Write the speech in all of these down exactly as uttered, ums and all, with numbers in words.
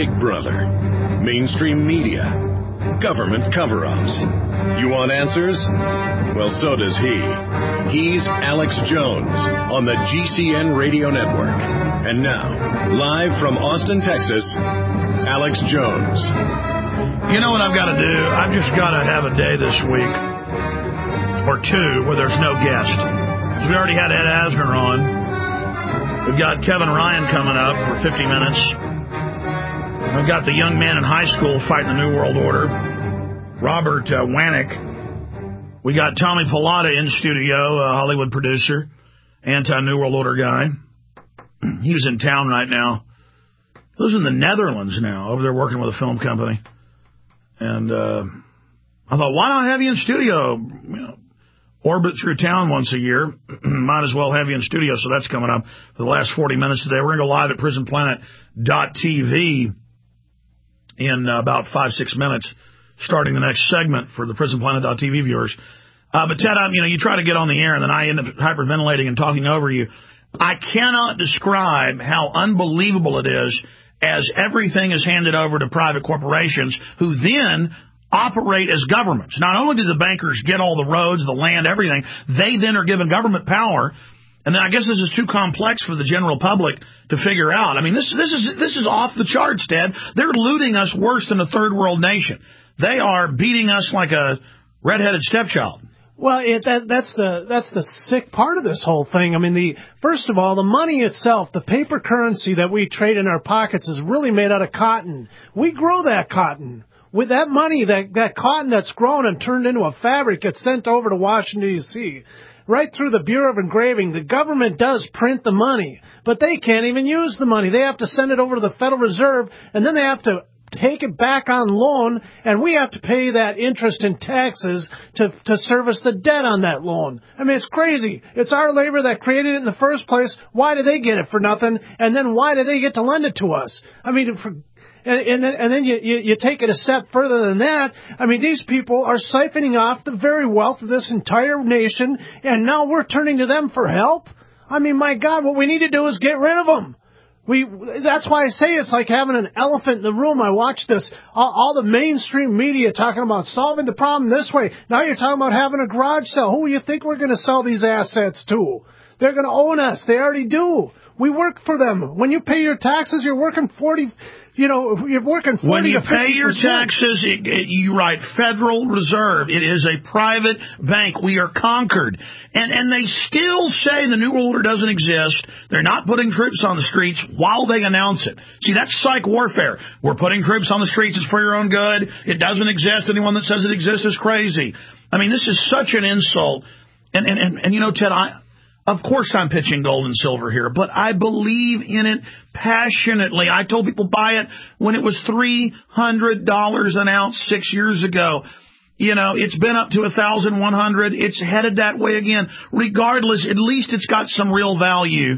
Big Brother, mainstream media, government cover-ups. You want answers? Well, so does he. He's Alex Jones on the G C N Radio Network. And now, live from Austin, Texas, Alex Jones. You know what I've got to do? I've just got to have a day this week, or two, where there's no guest. We already had Ed Asner on. We've got Kevin Ryan coming up for fifty minutes. We've got the young man in high school fighting the New World Order, Robert uh, Wanek. We got Tommy Pilata in studio, a Hollywood producer, anti-New World Order guy. He's in town right now. He lives in the Netherlands now, over there working with a film company. And uh, I thought, why not have you in studio? You know, orbit through town once a year. Might as well have you in studio, so that's coming up for the last forty minutes today. We're going to go live at prison planet dot t v in uh, about five, six minutes, starting the next segment for the prison planet dot t v viewers. Uh, but, Ted, I'm, you know, you try to get on the air, and then I end up hyperventilating and talking over you. I cannot describe how unbelievable it is as everything is handed over to private corporations who then operate as governments. Not only do the bankers get all the roads, the land, everything, they then are given government power. And then I guess this is too complex for the general public to figure out. I mean, this this is this is off the charts, Ted. They're looting us worse than a third world nation. They are beating us like a redheaded stepchild. Well, it, that, that's the that's the sick part of this whole thing. I mean, the first of all, the money itself, the paper currency that we trade in our pockets is really made out of cotton. We grow that cotton. With that money, that, that cotton that's grown and turned into a fabric gets sent over to Washington, D C Right through the Bureau of Engraving. The government does print the money, but they can't even use the money. They have to send it over to the Federal Reserve, and then they have to take it back on loan, and we have to pay that interest and taxes to to service the debt on that loan. I mean, it's crazy. It's our labor that created it in the first place. Why do they get it for nothing? And then why do they get to lend it to us? I mean, for, and, and then, and then you, you, you take it a step further than that. I mean, these people are siphoning off the very wealth of this entire nation, and now we're turning to them for help? I mean, my God, what we need to do is get rid of them. We, that's why I say it's like having an elephant in the room. I watched this, all, all the mainstream media talking about solving the problem this way. Now you're talking about having a garage sale. Who do you think we're going to sell these assets to? They're going to own us. They already do. We work for them. When you pay your taxes, you're working forty, you know, you're working forty When you to fifty percent. pay your taxes, it, it, you write Federal Reserve. It is a private bank. We are conquered. And and they still say the New World Order doesn't exist. They're not putting troops on the streets while they announce it. See, that's psych warfare. We're putting troops on the streets. It's for your own good. It doesn't exist. Anyone that says it exists is crazy. I mean, this is such an insult. And, and, and, and you know, Ted, I... Of course I'm pitching gold and silver here, but I believe in it passionately. I told people buy it when it was three hundred dollars an ounce six years ago. You know, it's been up to one thousand one hundred dollars. It's headed that way again. Regardless, at least it's got some real value.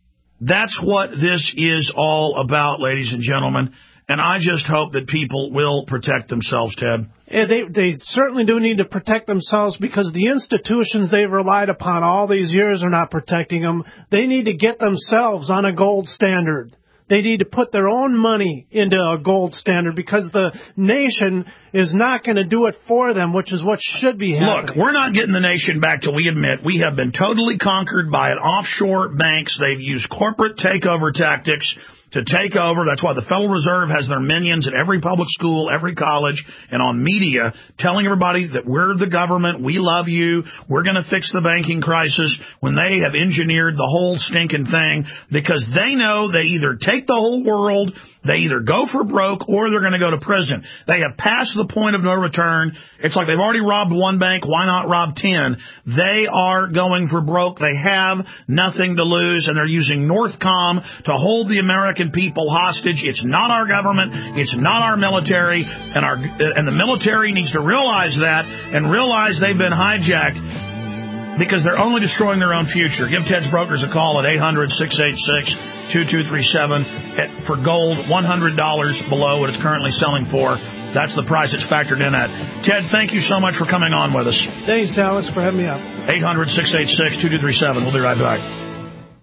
That's what this is all about, ladies and gentlemen. And I just hope that people will protect themselves, Ted. Yeah, they they certainly do need to protect themselves because the institutions they've relied upon all these years are not protecting them. They need to get themselves on a gold standard. They need to put their own money into a gold standard because the nation is not going to do it for them, which is what should be happening. Look, we're not getting the nation back till we admit we have been totally conquered by an offshore banks. They've used corporate takeover tactics to take over. That's why the Federal Reserve has their minions at every public school, every college, and on media, telling everybody that we're the government, we love you, we're going to fix the banking crisis, when they have engineered the whole stinking thing, because they know they either take the whole world, they either go for broke, or they're going to go to prison. They have passed the point of no return. It's like they've already robbed one bank, why not rob ten? They are going for broke. They have nothing to lose, and they're using Northcom to hold the American people hostage. It's not our government. It's not our military. And our and the military needs to realize that and realize they've been hijacked because they're only destroying their own future. Give Ted's Brokers a call at eight hundred, six eight six, two two three seven for gold, one hundred dollars below what it's currently selling for. That's the price it's factored in at. Ted, thank you so much for coming on with us. Thanks, Alex, for having me up. eight hundred, six eight six, two two three seven. We'll be right back.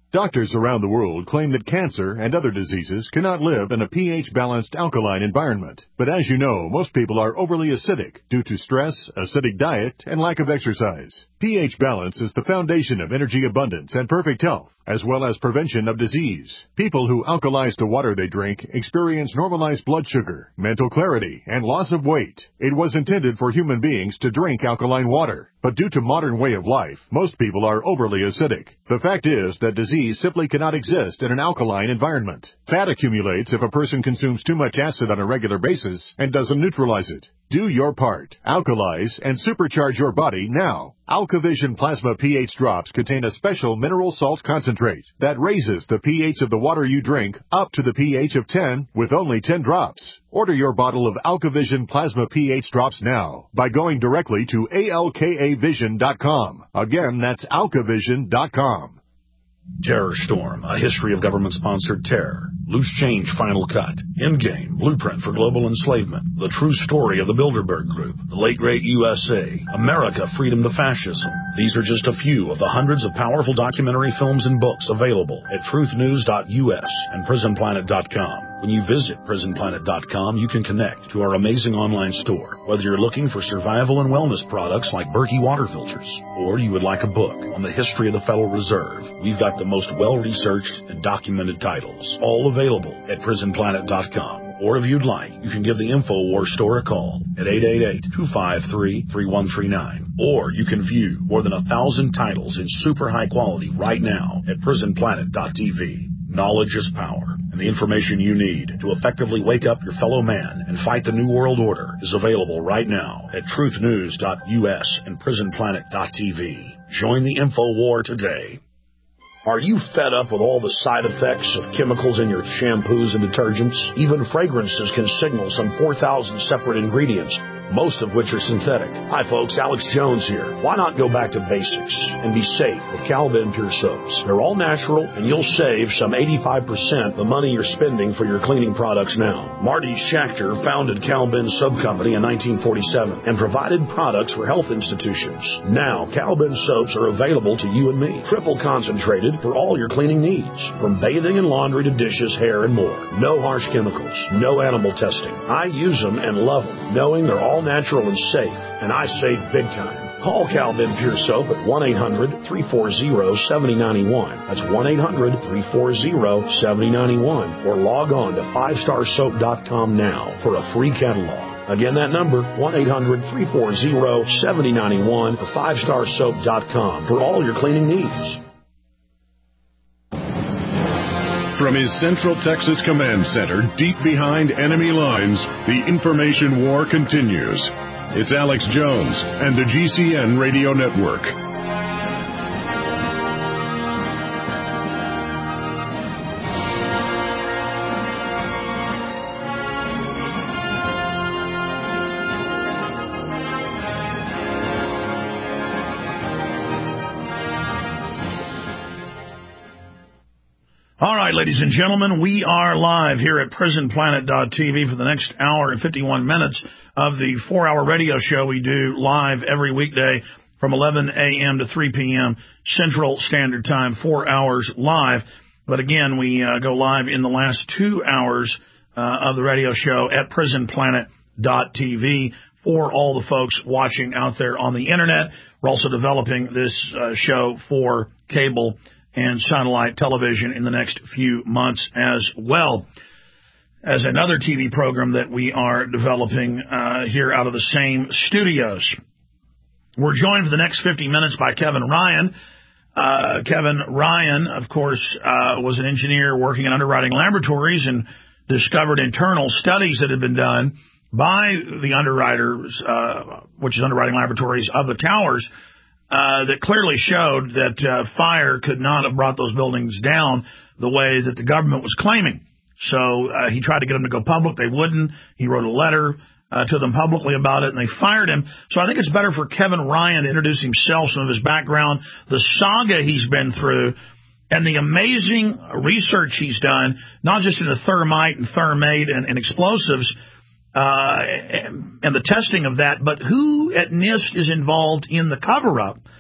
Doctors around the world claim that cancer and other diseases cannot live in a pH-balanced alkaline environment. But as you know, most people are overly acidic due to stress, acidic diet, and lack of exercise. pH balance is the foundation of energy abundance and perfect health, as well as prevention of disease. People who alkalize the water they drink experience normalized blood sugar, mental clarity, and loss of weight. It was intended for human beings to drink alkaline water, but due to modern way of life, most people are overly acidic. The fact is that disease simply cannot exist in an alkaline environment. Fat accumulates if a person consumes too much acid on a regular basis and doesn't neutralize it. Do your part. Alkalize and supercharge your body now. AlkaVision Plasma pH drops contain a special mineral salt concentrate that raises the pH of the water you drink up to the pH of ten with only ten drops. Order your bottle of AlkaVision Plasma pH drops now by going directly to A L K A vision dot com. Again, that's alkavision dot com. Terror Storm, a history of government-sponsored terror. Loose Change Final Cut. Endgame, Blueprint for Global Enslavement. The True Story of the Bilderberg Group. The Late Great U S A. America, Freedom to Fascism. These are just a few of the hundreds of powerful documentary films and books available at truth news dot U S and prison planet dot com. When you visit prison planet dot com, you can connect to our amazing online store. Whether you're looking for survival and wellness products like Berkey water filters, or you would like a book on the history of the Federal Reserve, we've got the most well-researched and documented titles, all available at prison planet dot com. Or if you'd like, you can give the InfoWars store a call at eight eight eight, two five three, three one three nine. Or you can view more than a thousand titles in super high quality right now at prison planet dot T V. Knowledge is power, and the information you need to effectively wake up your fellow man and fight the New World Order is available right now at truth news dot U S and prison planet dot T V. Join the InfoWar today. Are you fed up with all the side effects of chemicals in your shampoos and detergents? Even fragrances can signal some four thousand separate ingredients, most of which are synthetic. Hi folks, Alex Jones here. Why not go back to basics and be safe with Calvin Pure Soaps? They're all natural, and you'll save some eighty-five percent the money you're spending for your cleaning products now. Marty Schachter founded Calvin Soap Company in nineteen forty-seven and provided products for health institutions. Now, Calvin soaps are available to you and me, triple concentrated for all your cleaning needs, from bathing and laundry to dishes, hair, and more. No harsh chemicals, no animal testing. I use them and love them, knowing they're all natural and safe, and I save big time. Call Calvin Pure Soap at one eight hundred, three four zero, seven zero nine one. That's one eight hundred, three four zero, seven zero nine one. Or log on to five star soap dot com now for a free catalog. Again, that number, one eight hundred, three four zero, seven zero nine one, or five star soap dot com for all your cleaning needs. From his Central Texas Command Center, deep behind enemy lines, the information war continues. It's Alex Jones and the G C N Radio Network. All right, ladies and gentlemen, we are live here at prison planet dot T V for the next hour and fifty-one minutes of the four-hour radio show we do live every weekday from eleven a.m. to three p.m. Central Standard Time, four hours live. But again, we uh, go live in the last two hours uh, of the radio show at prison planet dot T V for all the folks watching out there on the Internet. We're also developing this uh, show for cable and satellite television in the next few months as well as another T V program that we are developing uh, here out of the same studios. We're joined for the next fifty minutes by Kevin Ryan. Uh, Kevin Ryan, of course, uh, was an engineer working in underwriting laboratories and discovered internal studies that had been done by the underwriters, uh, which is underwriting laboratories of the towers, Uh, that clearly showed that uh, fire could not have brought those buildings down the way that the government was claiming. So uh, he tried to get them to go public. They wouldn't. He wrote a letter uh, to them publicly about it, and they fired him. So I think it's better for Kevin Ryan to introduce himself, some of his background, the saga he's been through, and the amazing research he's done, not just in the thermite and thermate and, and explosives, Uh, and the testing of that, but who at NIST is involved in the cover-up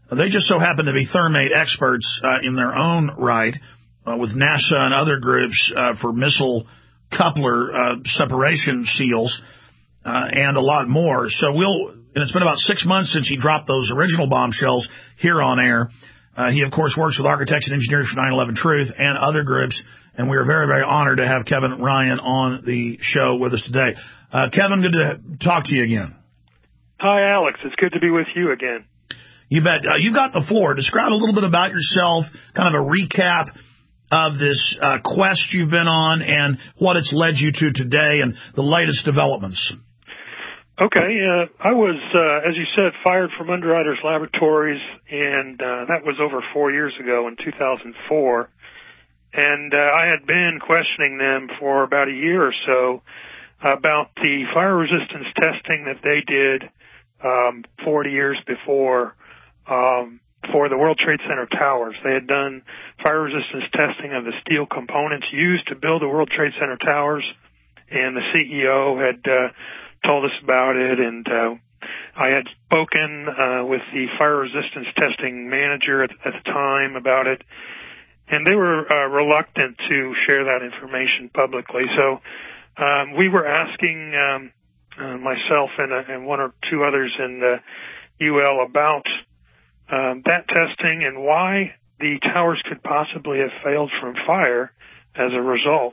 They just so happen to be thermate experts uh, in their own right uh, with NASA and other groups uh, for missile coupler uh, separation seals uh, and a lot more. So we'll, and it's been about six months since he dropped those original bombshells here on air. Uh, he, of course, works with architects and engineers for nine eleven Truth and other groups, and we are very, very honored to have Kevin Ryan on the show with us today. Uh, Kevin, good to talk to you again. Hi, Alex. It's good to be with you again. You bet. Uh, you got the floor. Describe a little bit about yourself, kind of a recap of this uh, quest you've been on and what it's led you to today and the latest developments. Okay. Uh, I was, uh, as you said, fired from Underwriters Laboratories, and uh, that was over four years ago in two thousand four. And uh, I had been questioning them for about a year or so about the fire resistance testing that they did um, forty years before um, for the World Trade Center towers. They had done fire resistance testing of the steel components used to build the World Trade Center towers, and the C E O had uh, told us about it, and uh, I had spoken uh, with the fire resistance testing manager at, at the time about it, and they were uh, reluctant to share that information publicly. So um, we were asking um, uh, myself and, uh, and one or two others in the U L about um, that testing and why the towers could possibly have failed from fire as a result.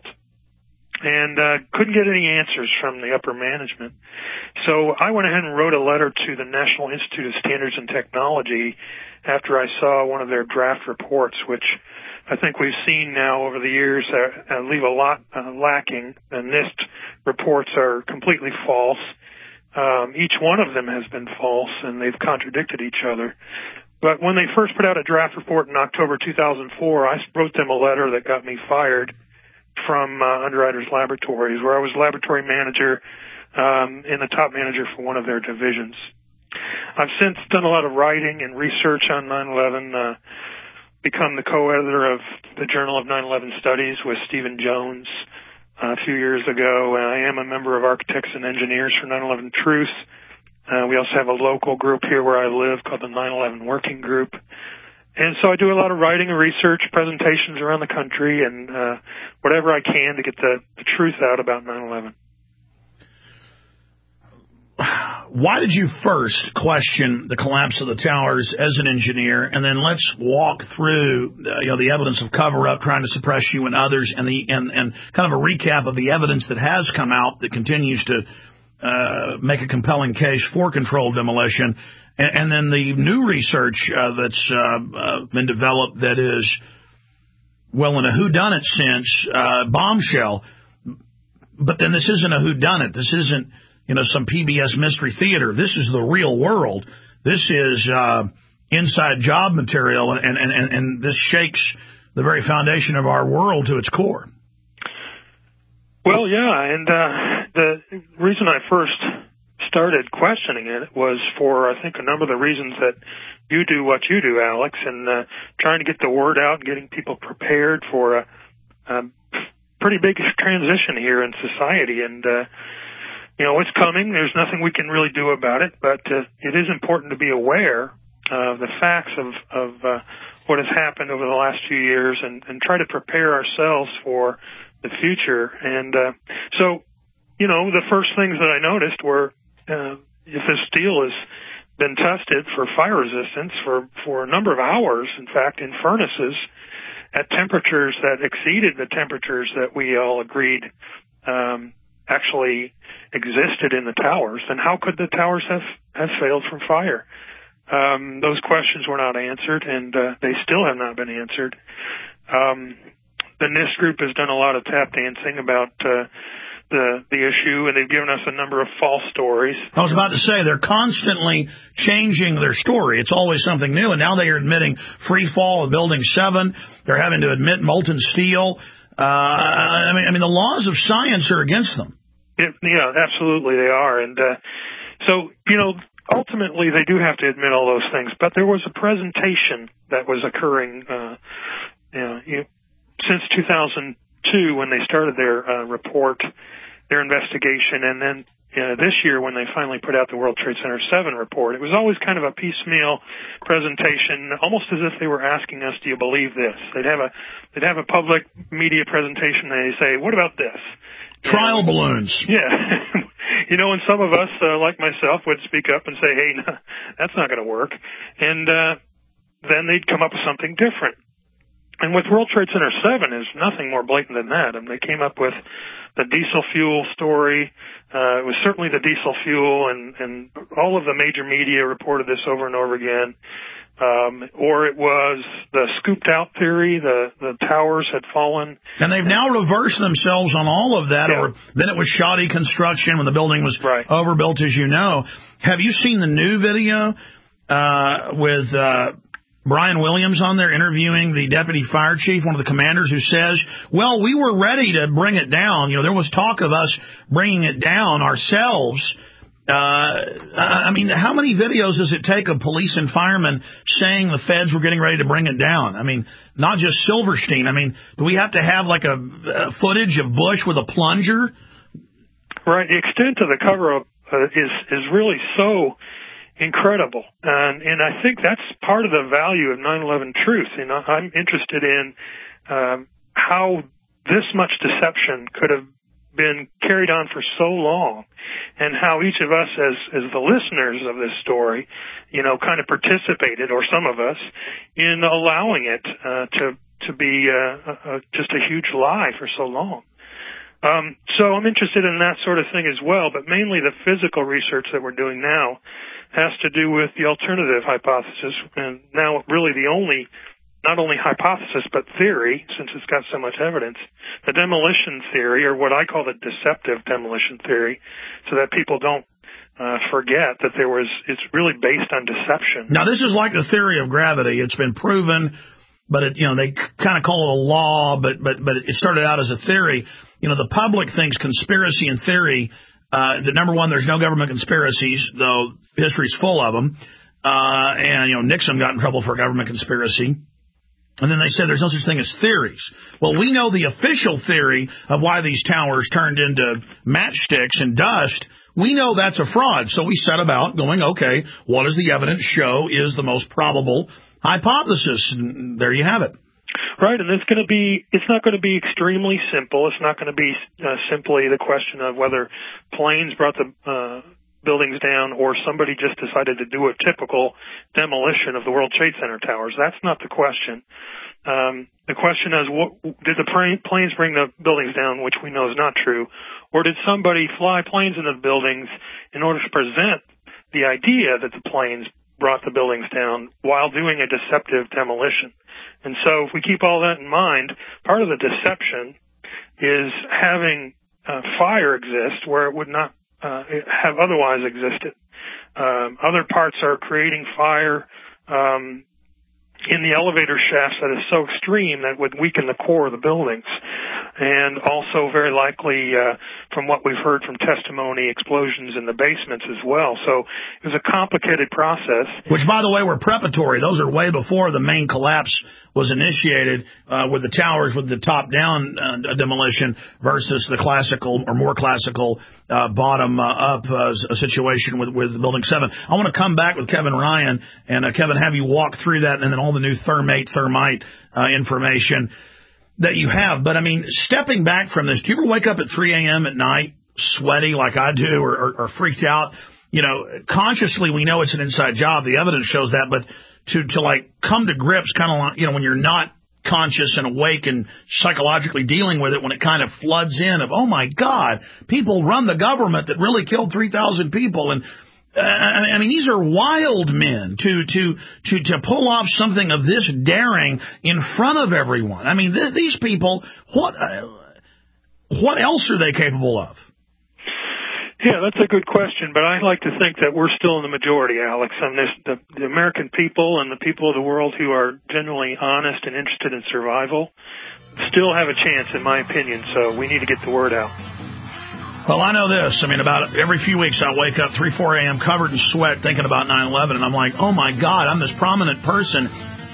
And uh, couldn't get any answers from the upper management. So I went ahead and wrote a letter to the National Institute of Standards and Technology after I saw one of their draft reports, which I think we've seen now over the years uh, leave a lot uh, lacking. The NIST reports are completely false. Um, each one of them has been false, and they've contradicted each other. But when they first put out a draft report in October two thousand four, I wrote them a letter that got me fired from uh, Underwriters Laboratories, where I was laboratory manager um, and the top manager for one of their divisions. I've since done a lot of writing and research on nine eleven, uh, become the co-editor of the Journal of nine eleven Studies with Stephen Jones uh, a few years ago. And I am a member of Architects and Engineers for nine eleven Truth. Uh, we also have a local group here where I live called the nine eleven Working Group. And so I do a lot of writing and research, presentations around the country, and uh, whatever I can to get the, the truth out about nine eleven. Why did you first question the collapse of the towers as an engineer? And then let's walk through uh, you know, the evidence of cover-up, trying to suppress you and others, and, the, and, and kind of a recap of the evidence that has come out that continues to uh, make a compelling case for controlled demolition. And then the new research uh, that's uh, uh, been developed that is, well, in a whodunit sense, uh, bombshell. But then this isn't a whodunit. This isn't, you know, some P B S mystery theater. This is the real world. This is uh, inside job material, and, and, and, and this shakes the very foundation of our world to its core. Well, yeah, and uh, the reason I first started questioning it was for, I think, a number of the reasons that you do what you do, Alex, and uh, trying to get the word out and getting people prepared for a, a pretty big transition here in society. And, uh, you know, it's coming. There's nothing we can really do about it, but uh, it is important to be aware of the facts of, of uh, what has happened over the last few years and, and try to prepare ourselves for the future. And uh, so, you know, the first things that I noticed were, Uh, if this steel has been tested for fire resistance for, for a number of hours, in fact, in furnaces at temperatures that exceeded the temperatures that we all agreed um, actually existed in the towers, then how could the towers have, have failed from fire? Um, those questions were not answered, and uh, they still have not been answered. Um, the NIST group has done a lot of tap dancing about uh, the the issue, and they've given us a number of false stories. I was about to say, they're constantly changing their story. It's always something new, and now they are admitting free fall of Building seven. They're having to admit molten steel. Uh, I mean, I mean, the laws of science are against them. It, yeah, absolutely they are. And uh, so, you know, ultimately they do have to admit all those things. But there was a presentation that was occurring uh, you know, you, since two thousand two when they started their uh, report. their investigation. And then uh, this year, when they finally put out the World Trade Center seven report, it was always kind of a piecemeal presentation, almost as if they were asking us, "Do you believe this?" They'd have a they'd have a public media presentation, and they say, "What about this?" Trial and, balloons. Yeah. You know, and some of us, uh, like myself, would speak up and say, "Hey, no, that's not going to work." And uh, then they'd come up with something different. And with World Trade Center seven is nothing more blatant than that. And they came up with the diesel fuel story. Uh, it was certainly the diesel fuel, and, and all of the major media reported this over and over again. Um, or it was the scooped out theory, the, the towers had fallen. And they've now reversed themselves on all of that. Yeah. Or then it was shoddy construction when the building was right. overbuilt, as you know. Have you seen the new video uh, with uh, Brian Williams on there interviewing the deputy fire chief, one of the commanders, who says, well, we were ready to bring it down. You know, there was talk of us bringing it down ourselves. Uh, I mean, how many videos does it take of police and firemen saying the feds were getting ready to bring it down? I mean, not just Silverstein. I mean, do we have to have like a, a footage of Bush with a plunger? Right. The extent of the cover-up uh, is is really so incredible, and and I think that's part of the value of nine eleven Truth. You know, I'm interested in um, how this much deception could have been carried on for so long, and how each of us as as the listeners of this story, you know, kind of participated, or some of us, in allowing it uh, to to be uh, uh, just a huge lie for so long. Um, so I'm interested in that sort of thing as well, but mainly the physical research that we're doing now has to do with the alternative hypothesis, and now really the only not only hypothesis, but theory, since it's got so much evidence, the demolition theory, or what I call the deceptive demolition theory, so that people don't uh, forget that there was, it's really based on deception. Now, this is like the theory of gravity. It's been proven, but it, you know, they kind of call it a law, but, but, but it started out as a theory. You know, the public thinks conspiracy and theory, uh, that number one, there's no government conspiracies, though history's full of them. Uh, and, you know, Nixon got in trouble for government conspiracy. And then they said there's no such thing as theories. Well, we know the official theory of why these towers turned into matchsticks and dust. We know that's a fraud. So we set about going, okay, what does the evidence show is the most probable hypothesis? And there you have it. Right, and it's going to be, it's not going to be extremely simple. It's not going to be uh, simply the question of whether planes brought the uh, buildings down or somebody just decided to do a typical demolition of the World Trade Center towers. That's not the question. Um, the question is, what, did the planes bring the buildings down, which we know is not true, or did somebody fly planes into the buildings in order to present the idea that the planes brought the buildings down while doing a deceptive demolition? And so if we keep all that in mind, part of the deception is having uh, fire exist where it would not uh, have otherwise existed. Um, other parts are creating fire um, in the elevator shafts that is so extreme that would weaken the core of the buildings. And also very likely, uh, from what we've heard from testimony, explosions in the basements as well. So it was a complicated process. Which, by the way, were preparatory. Those are way before the main collapse was initiated uh, with the towers with the top-down uh, demolition versus the classical or more classical uh, bottom-up uh, situation with, with Building seven. I want to come back with Kevin Ryan, and uh, Kevin, have you walk through that and then all the new thermate, thermite uh, information that you have. But, I mean, stepping back from this, do you ever wake up at three a.m. at night sweaty like I do or, or, or freaked out? You know, consciously we know it's an inside job. The evidence shows that. But to, to like, come to grips kind of like, you know, when you're not conscious and awake and psychologically dealing with it, when it kind of floods in of, oh, my God, people run the government that really killed three thousand people. And Uh, I mean, these are wild men to to to to pull off something of this daring in front of everyone. I mean, th- these people, what uh, what else are they capable of? Yeah, that's a good question, but I like to think that we're still in the majority, Alex. I mean, the, the American people and the people of the world who are genuinely honest and interested in survival still have a chance, in my opinion. So we need to get the word out. Well, I know this. I mean, about every few weeks I wake up three, four a.m. covered in sweat thinking about nine eleven, and I'm like, oh, my God, I'm this prominent person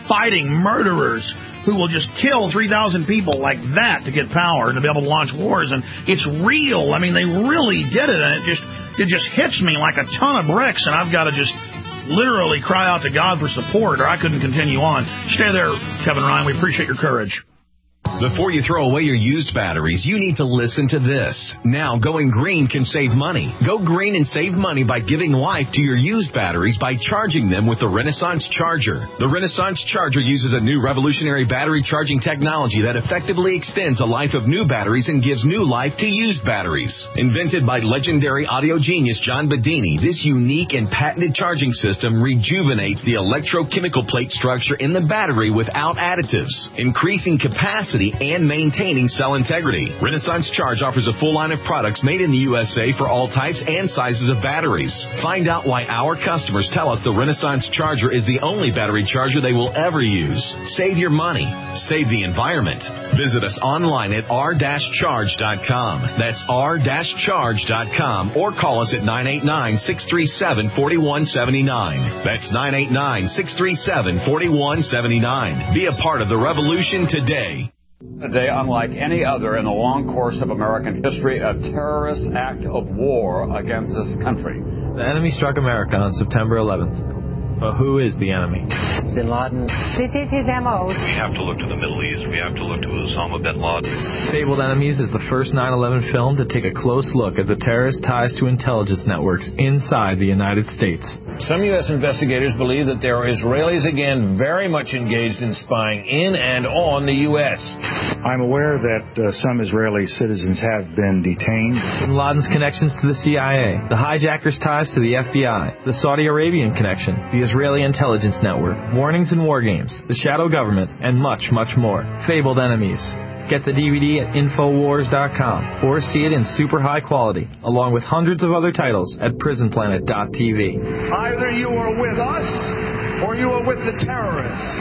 fighting murderers who will just kill three thousand people like that to get power and to be able to launch wars. And it's real. I mean, they really did it, and it just it just hits me like a ton of bricks, and I've got to just literally cry out to God for support, or I couldn't continue on. Stay there, Kevin Ryan. We appreciate your courage. Before you throw away your used batteries, you need to listen to this. Now, going green can save money. Go green and save money by giving life to your used batteries by charging them with the Renaissance Charger. The Renaissance Charger uses a new revolutionary battery charging technology that effectively extends the life of new batteries and gives new life to used batteries. Invented by legendary audio genius John Bedini, this unique and patented charging system rejuvenates the electrochemical plate structure in the battery without additives, increasing capacity and maintaining cell integrity. Renaissance Charge offers a full line of products made in the U S A for all types and sizes of batteries. Find out why our customers tell us the Renaissance Charger is the only battery charger they will ever use. Save your money. Save the environment. Visit us online at r dash charge dot com. That's r dash charge dot com, or call us at nine eight nine, six three seven, four one seven nine. That's nine eight nine, six three seven, four one seven nine. Be a part of the revolution today. A day unlike any other in the long course of American history, a terrorist act of war against this country. The enemy struck America on September eleventh. But who is the enemy? Bin Laden. This is his M O. We have to look to the Middle East. We have to look to Osama bin Laden. Fabled Enemies is the first nine eleven film to take a close look at the terrorist ties to intelligence networks inside the United States. Some U S investigators believe that there are Israelis again very much engaged in spying in and on the U S. I'm aware that uh, some Israeli citizens have been detained. Bin Laden's connections to the C I A, the hijackers' ties to the F B I, the Saudi Arabian connection, the Israeli intelligence network, warnings and war games, the shadow government, and much, much more. Fabled Enemies. Get the D V D at infowars dot com or see it in super high quality, along with hundreds of other titles at prison planet dot t v. Either you are with us or you are with the terrorists.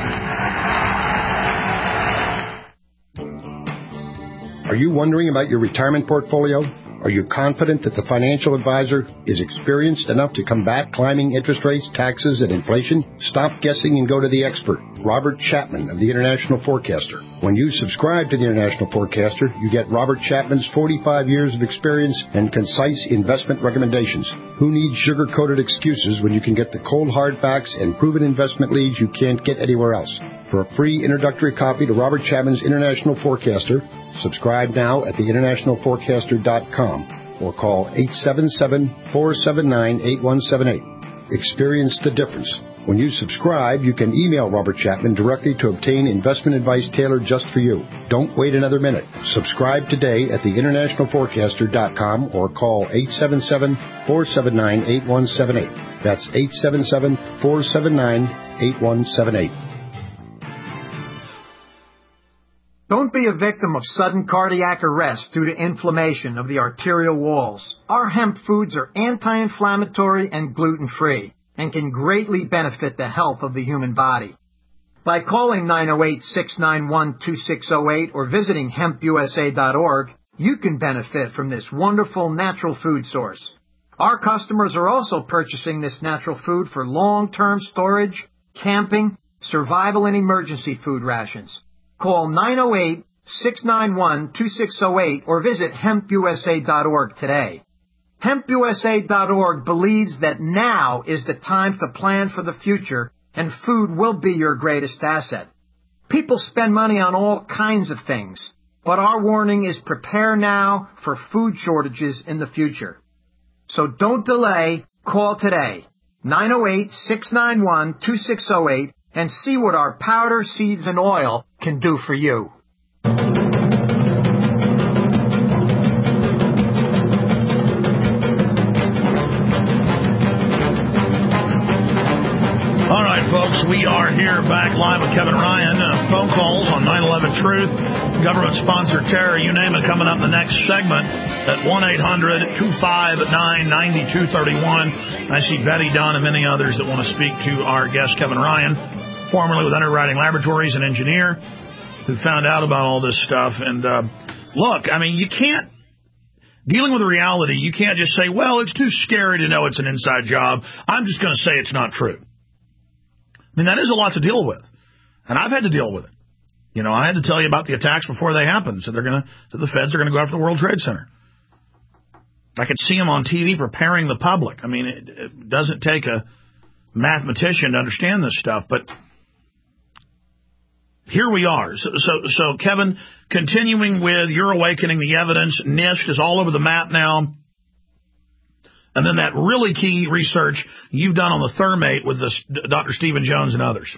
Are you wondering about your retirement portfolio? Are you confident that the financial advisor is experienced enough to combat climbing interest rates, taxes, and inflation? Stop guessing and go to the expert, Robert Chapman of the International Forecaster. When you subscribe to the International Forecaster, you get Robert Chapman's forty-five years of experience and concise investment recommendations. Who needs sugar-coated excuses when you can get the cold hard facts and proven investment leads you can't get anywhere else? For a free introductory copy to Robert Chapman's International Forecaster, subscribe now at the international forecaster dot com or call eight seven seven, four seven nine, eight one seven eight. Experience the difference. When you subscribe, you can email Robert Chapman directly to obtain investment advice tailored just for you. Don't wait another minute. Subscribe today at the international forecaster dot com or call eight seven seven, four seven nine, eight one seven eight. That's eight seven seven, four seven nine, eight one seven eight. Don't be a victim of sudden cardiac arrest due to inflammation of the arterial walls. Our hemp foods are anti-inflammatory and gluten-free and can greatly benefit the health of the human body. By calling nine oh eight, six nine one, two six oh eight or visiting hemp u s a dot org, you can benefit from this wonderful natural food source. Our customers are also purchasing this natural food for long-term storage, camping, survival, and emergency food rations. Call nine oh eight, six nine one, two six oh eight or visit hemp u s a dot org today. hemp u s a dot org believes that now is the time to plan for the future, and food will be your greatest asset. People spend money on all kinds of things, but our warning is prepare now for food shortages in the future. So don't delay. Call today, nine oh eight, six nine one, two six oh eight, and see what our powder, seeds, and oil can do for you. All right, folks, we are here back live with Kevin Ryan. Uh, phone calls on nine eleven Truth, government-sponsored terror, you name it, coming up in the next segment at one eight hundred, two five nine, nine two three one. I see Betty, Don, and many others that want to speak to our guest, Kevin Ryan, formerly with Underwriting Laboratories, an engineer who found out about all this stuff. And uh, look, I mean, you can't, dealing with reality, you can't just say, well, it's too scary to know it's an inside job. I'm just going to say it's not true. I mean, that is a lot to deal with. And I've had to deal with it. You know, I had to tell you about the attacks before they happened. So they're going to, so the feds are going to go after the World Trade Center. I could see them on T V preparing the public. I mean, it, it doesn't take a mathematician to understand this stuff, but here we are. So, so, so Kevin, continuing with You're Awakening the Evidence, NIST is all over the map now. And then that really key research you've done on the thermate with this Doctor Stephen Jones and others.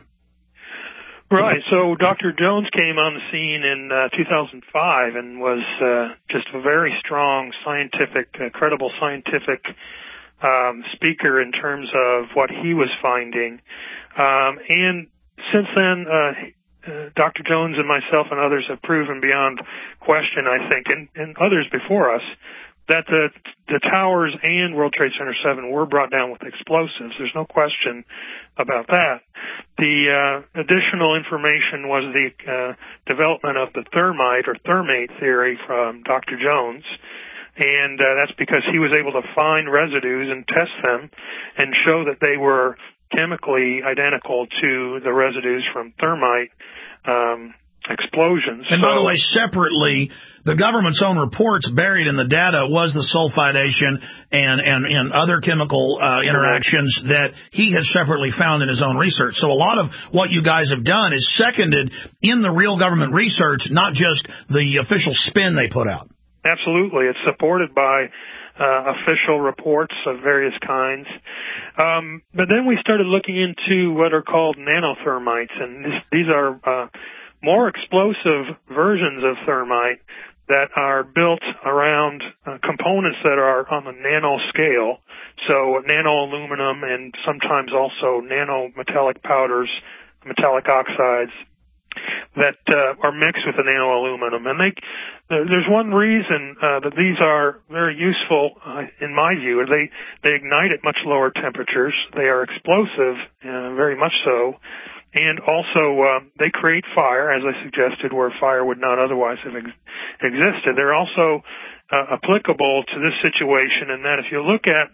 Right. So Doctor Jones came on the scene in uh, two thousand five and was uh, just a very strong scientific, uh, credible scientific um, speaker in terms of what he was finding. Um, and since then, uh, uh, Doctor Jones and myself and others have proven beyond question, I think, and, and others before us, that the the towers and World Trade Center seven were brought down with explosives. There's no question about that. The uh, additional information was the uh, development of the thermite or thermate theory from Doctor Jones, and uh, that's because he was able to find residues and test them and show that they were chemically identical to the residues from thermite um explosions. And so, by the way, separately, the government's own reports buried in the data was the sulfidation and, and, and other chemical uh, interactions that he has separately found in his own research. So a lot of what you guys have done is seconded in the real government research, not just the official spin they put out. Absolutely. It's supported by uh, official reports of various kinds. Um, but then we started looking into what are called nanothermites, and this, these are uh, more explosive versions of thermite that are built around uh, components that are on the nano scale, so nano aluminum and sometimes also nano metallic powders, metallic oxides that uh, are mixed with the nano aluminum. And they, there's one reason uh, that these are very useful, uh, in my view, is they, they ignite at much lower temperatures. They are explosive, uh, very much so. And also, uh, they create fire, as I suggested, where fire would not otherwise have ex- existed. They're also uh, applicable to this situation in that if you look at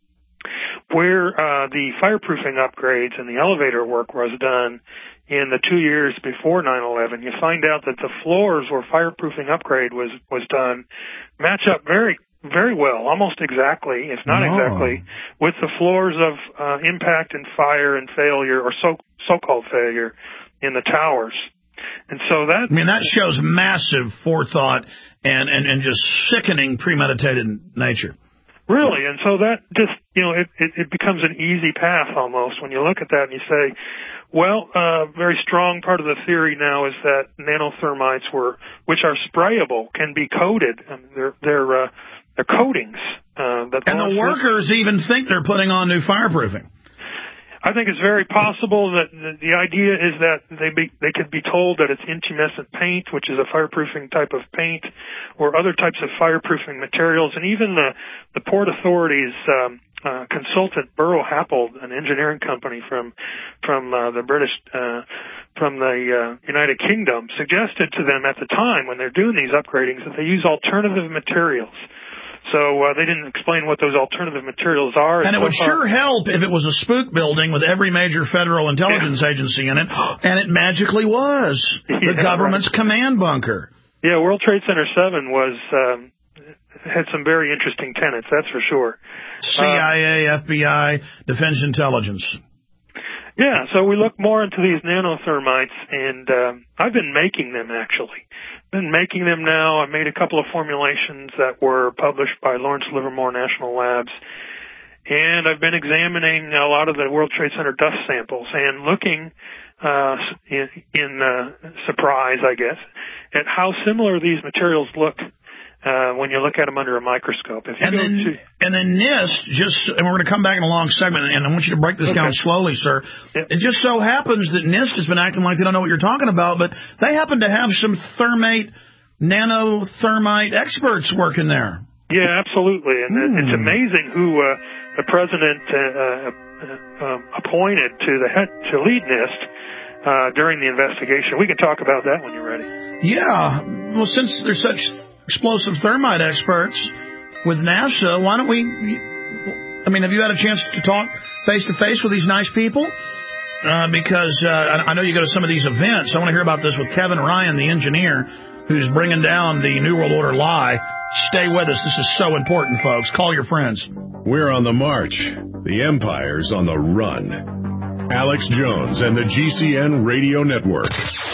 where uh, the fireproofing upgrades and the elevator work was done in the two years before nine eleven, you find out that the floors where fireproofing upgrade was, was done match up very very well, almost exactly, if not oh. exactly, with the floors of uh, impact and fire and failure, or so, so-called failure, in the towers. And so that... I mean, that shows massive forethought and, and, and just sickening premeditated nature. Really, and so that just, you know, it, it, it becomes an easy path almost when you look at that and you say, well, a uh, very strong part of the theory now is that nanothermites were, which are sprayable, can be coated. I mean, they're, they're, uh, they're coatings. Uh, that and the workers with. even think they're putting on new fireproofing. I think it's very possible that the, the idea is that they be, they could be told that it's intumescent paint, which is a fireproofing type of paint, or other types of fireproofing materials. And even the, the Port Authority's um, uh, consultant, Burrow Happold, an engineering company from from uh, the British, uh, from the uh, United Kingdom, suggested to them at the time when they're doing these upgradings that they use alternative materials. So uh, they didn't explain what those alternative materials are. And it would sure help if it was a spook building with every major federal intelligence yeah. agency in it, and it magically was the yeah, government's right. command bunker. Yeah, World Trade Center seven was um, had some very interesting tenets, that's for sure. C I A, uh, F B I, Defense Intelligence. Yeah, so we look more into these nanothermites, and uh, I've been making them, actually. Been making them now. I made a couple of formulations that were published by Lawrence Livermore National Labs, and I've been examining a lot of the World Trade Center dust samples and looking uh, in, in uh, surprise, I guess, at how similar these materials look Uh, when you look at them under a microscope. If you and, then, to, and then NIST, just, and we're going to come back in a long segment, and I want you to break this okay. down slowly, sir. Yep. It just so happens that NIST has been acting like they don't know what you're talking about, but they happen to have some thermate, nanothermite experts working there. Yeah, absolutely. And mm. it's amazing who uh, the president uh, uh, uh, appointed to the head, to lead NIST uh, during the investigation. We can talk about that when you're ready. Yeah. Well, since there's such explosive thermite experts with NASA, why don't we, I mean, have you had a chance to talk face-to-face with these nice people? uh, because uh, I, I know you go to some of these events. I want to hear about this with Kevin Ryan, the engineer, who's bringing down the New World Order lie. Stay with us. This is so important, folks. Call your friends. We're on the march. The Empire's on the run. Alex Jones and the G C N Radio Network.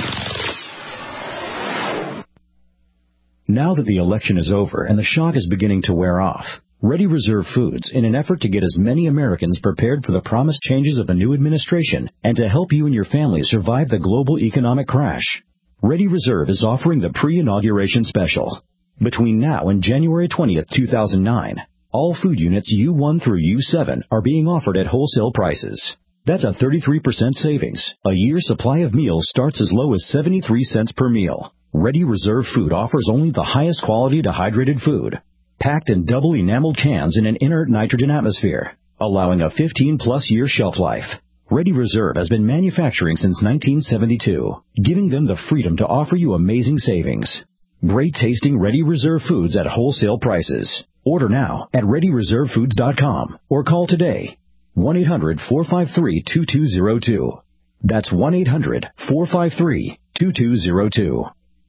Now that the election is over and the shock is beginning to wear off, Ready Reserve Foods, in an effort to get as many Americans prepared for the promised changes of the new administration and to help you and your family survive the global economic crash, Ready Reserve is offering the pre-inauguration special. Between now and January twentieth, two thousand nine, all food units U one through U seven are being offered at wholesale prices. That's a thirty-three percent savings. A year's supply of meals starts as low as seventy-three cents per meal. Ready Reserve Food offers only the highest quality dehydrated food, packed in double enameled cans in an inert nitrogen atmosphere, allowing a fifteen plus year shelf life. Ready Reserve has been manufacturing since nineteen seventy-two, giving them the freedom to offer you amazing savings. Great tasting Ready Reserve Foods at wholesale prices. Order now at ready reserve foods dot com or call today. one eight hundred, four five three, two two zero two. That's one eight hundred, four five three, two two zero two.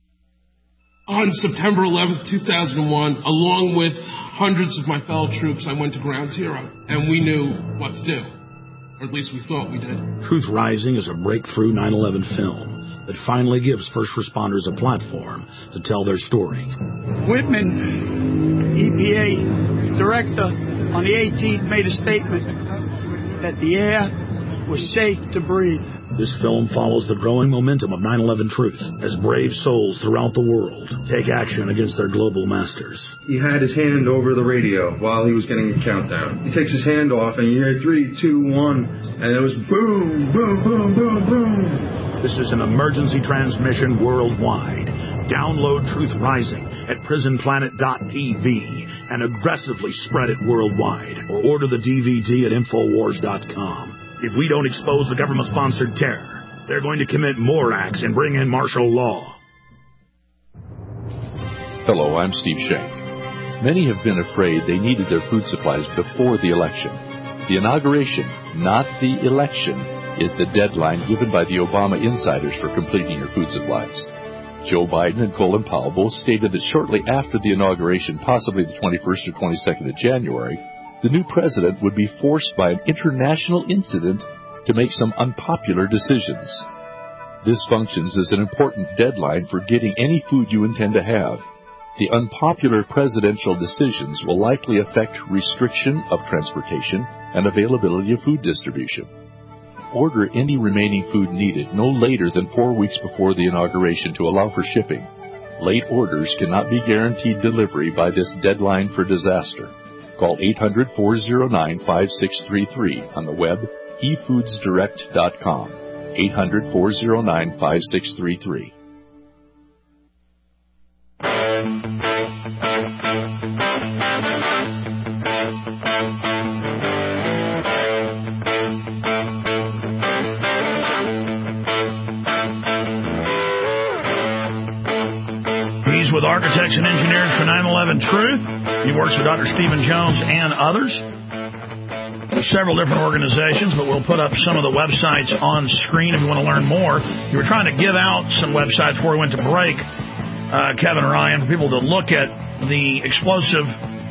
On September eleventh, two thousand one, along with hundreds of my fellow troops, I went to Ground Zero, and we knew what to do. Or at least we thought we did. Truth Rising is a breakthrough nine eleven film that finally gives first responders a platform to tell their story. Whitman, E P A director, on the eighteenth made a statement that the air was safe to breathe. This film follows the growing momentum of nine eleven truth as brave souls throughout the world take action against their global masters. He had his hand over the radio while he was getting a countdown. He takes his hand off and you hear three, two, one, and it was boom, boom, boom, boom, boom. This is an emergency transmission worldwide. Download Truth Rising at prison planet dot t v and aggressively spread it worldwide, or order the D V D at infowars dot com. If we don't expose the government-sponsored terror, they're going to commit more acts and bring in martial law. Hello, I'm Steve Shank. Many have been afraid they needed their food supplies before the election. The inauguration, not the election, is the deadline given by the Obama insiders for completing your food supplies. Joe Biden and Colin Powell both stated that shortly after the inauguration, possibly the twenty-first or twenty-second of January, the new president would be forced by an international incident to make some unpopular decisions. This functions as an important deadline for getting any food you intend to have. The unpopular presidential decisions will likely affect restriction of transportation and availability of food distribution. Order any remaining food needed no later than four weeks before the inauguration to allow for shipping. Late orders cannot be guaranteed delivery by this deadline for disaster. Call eight hundred, four oh nine, five six three three on the web, e foods direct dot com. eight hundred, four oh nine, five six three three. He's with Architects and Engineers for nine eleven Truth. He works with Doctor Stephen Jones and others. Several different organizations, but we'll put up some of the websites on screen if you want to learn more. You were trying to give out some websites before we went to break, uh, Kevin Ryan, for people to look at the explosive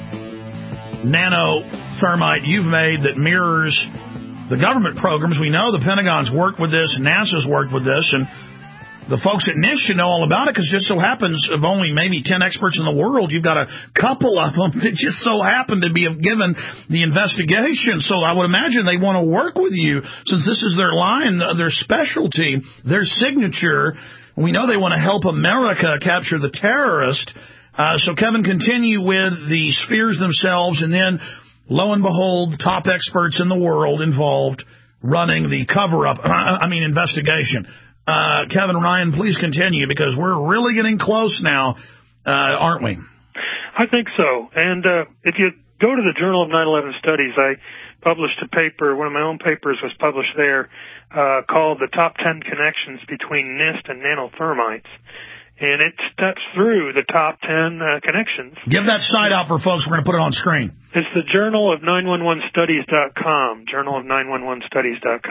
nanothermite you've made that mirrors the government programs. We know the Pentagon's worked with this, NASA's worked with this, and the folks at NIST should know all about it, because it just so happens of only maybe ten experts in the world, you've got a couple of them that just so happen to be given the investigation. So I would imagine they want to work with you, since this is their line, their specialty, their signature. We know they want to help America capture the terrorist. Uh, so, Kevin, continue with the spheres themselves, and then, lo and behold, top experts in the world involved running the cover-up, I mean investigation. Uh, Kevin Ryan, please continue, because we're really getting close now, uh, aren't we? I think so. And uh, if you go to the Journal of nine eleven Studies, I published a paper, one of my own papers was published there, uh, called The Top ten Connections Between NIST and Nanothermites. And it steps through the top ten uh, connections. Give that site out for folks. We're going to put it on screen. It's the Journal of nine one one studies dot com, Journal of nine one one studies dot com.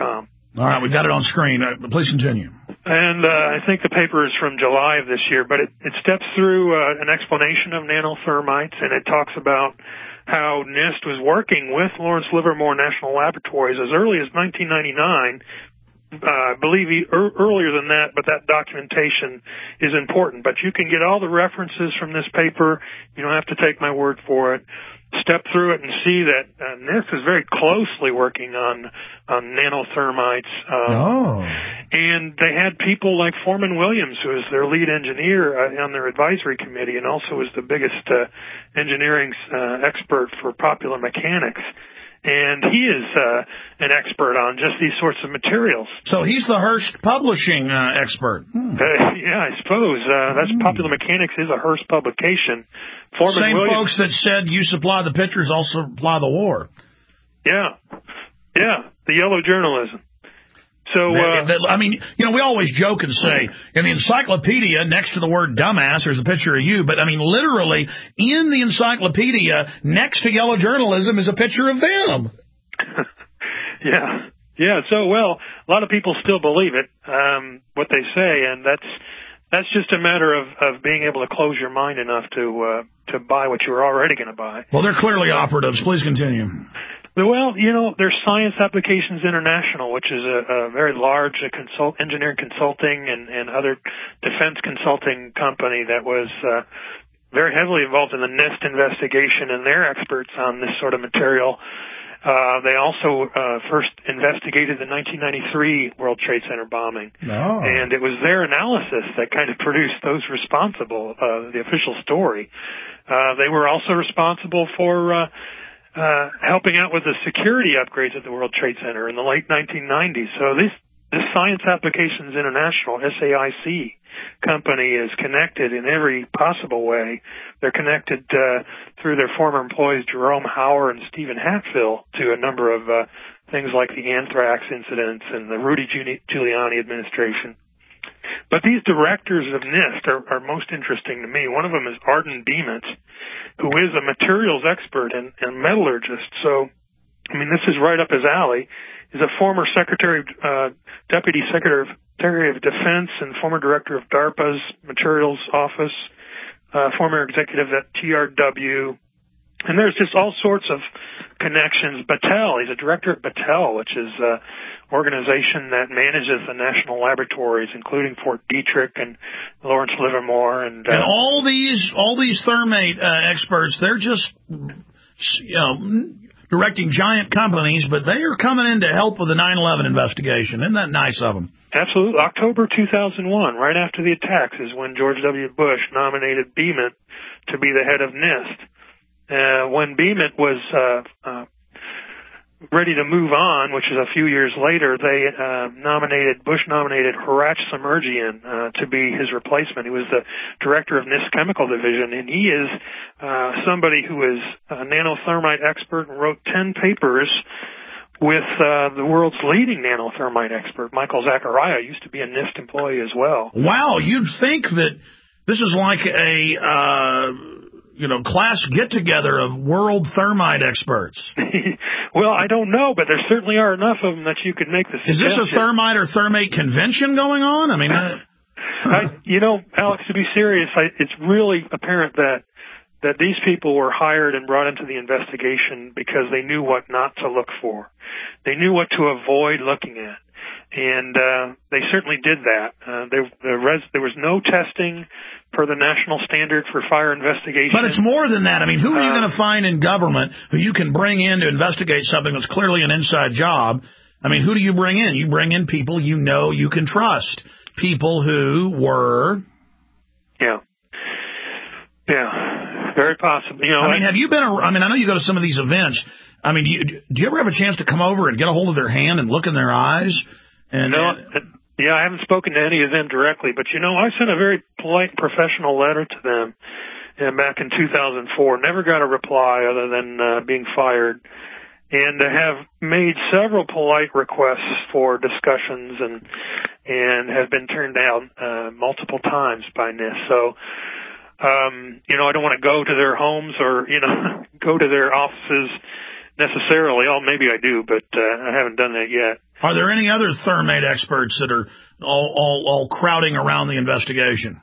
All right, we got it on screen. Uh, please continue. And uh, I think the paper is from July of this year, but it, it steps through uh, an explanation of nanothermites, and it talks about how NIST was working with Lawrence Livermore National Laboratories as early as nineteen ninety-nine. Uh, I believe he, er, earlier than that, but that documentation is important. But you can get all the references from this paper. You don't have to take my word for it. Step through it and see that uh, NIST is very closely working on on nanothermites. Um, oh. And they had people like Foreman Williams, who is their lead engineer uh, on their advisory committee and also is the biggest uh, engineering uh, expert for popular mechanics. And he is uh, an expert on just these sorts of materials. So he's the Hearst Publishing uh, expert. Hmm. Uh, yeah, I suppose. Uh, that's hmm. Popular Mechanics is a Hearst publication. Foreman Same Williams, folks that said you supply the pictures, also supply the war. Yeah. Yeah, the yellow journalism. So, uh, I mean, you know, we always joke and say, in the encyclopedia, next to the word dumbass, there's a picture of you. But, I mean, literally, in the encyclopedia, next to yellow journalism is a picture of them. yeah. Yeah, so, well, a lot of people still believe it, um, what they say, and that's that's just a matter of, of being able to close your mind enough to uh, to buy what you were already going to buy. Well, they're clearly operatives. Please continue. Well, you know, there's Science Applications International, which is a, a very large a consult, engineering consulting and, and other defense consulting company that was uh, very heavily involved in the NIST investigation, and they're experts on this sort of material. Uh, they also uh, first investigated the nineteen ninety-three World Trade Center bombing. Oh. And it was their analysis that kind of produced those responsible, uh, the official story. Uh, they were also responsible for uh, uh, helping out with the security upgrades at the World Trade Center in the late nineteen nineties. So this, this Science Applications International, S A I C, company is connected in every possible way. They're connected uh, through their former employees Jerome Hauer and Stephen Hatfill to a number of uh, things like the anthrax incidents and the Rudy Giuliani administration. But these directors of NIST are, are most interesting to me. One of them is Arden Beament, who is a materials expert and, and metallurgist. So, I mean, this is right up his alley. He's a former secretary, uh, deputy secretary of, secretary of Defense and former director of DARPA's materials office, uh, former executive at T R W. And there's just all sorts of connections. Battelle, he's a director at Battelle, which is an organization that manages the national laboratories, including Fort Detrick and Lawrence Livermore. And, uh, and all these all these thermate uh, experts, they're just, you know, directing giant companies, but they are coming in to help with the nine eleven investigation. Isn't that nice of them? Absolutely. October two thousand one, right after the attacks, is when George W. Bush nominated Beament to be the head of NIST. Uh, when Beament was uh, uh, ready to move on, which is a few years later, they uh, nominated, Bush nominated Hratch Samerjian uh, to be his replacement. He was the director of NIST Chemical Division, and he is uh, somebody who is a nanothermite expert and wrote ten papers with uh, the world's leading nanothermite expert. Michael Zachariah used to be a NIST employee as well. Wow, you'd think that this is like a... Uh you know, class get-together of world thermite experts. Well, I don't know, but there certainly are enough of them that you could make the suggestion. Is this a thermite or thermate convention going on? I mean... Uh, I, you know, Alex, to be serious, I, it's really apparent that that these people were hired and brought into the investigation because they knew what not to look for. They knew what to avoid looking at. And uh, they certainly did that. Uh, there, the res- there was no testing per the national standard for fire investigation. But it's more than that. I mean, who are you uh, going to find in government who you can bring in to investigate something that's clearly an inside job? I mean, who do you bring in? You bring in people you know you can trust. People who were... Yeah. Yeah. Very possible. You know, I mean, have you been... A, I mean, I know you go to some of these events. I mean, do you, do you ever have a chance to come over and get a hold of their hand and look in their eyes? And, no, and, yeah, I haven't spoken to any of them directly, but, you know, I sent a very polite professional letter to them uh, back in two thousand four. Never got a reply other than uh, being fired, and uh, have made several polite requests for discussions and and have been turned down uh, multiple times by NIST. So, um, you know, I don't want to go to their homes or, you know, go to their offices necessarily. Oh, maybe I do, but uh, I haven't done that yet. Are there any other thermate experts that are all, all, all crowding around the investigation?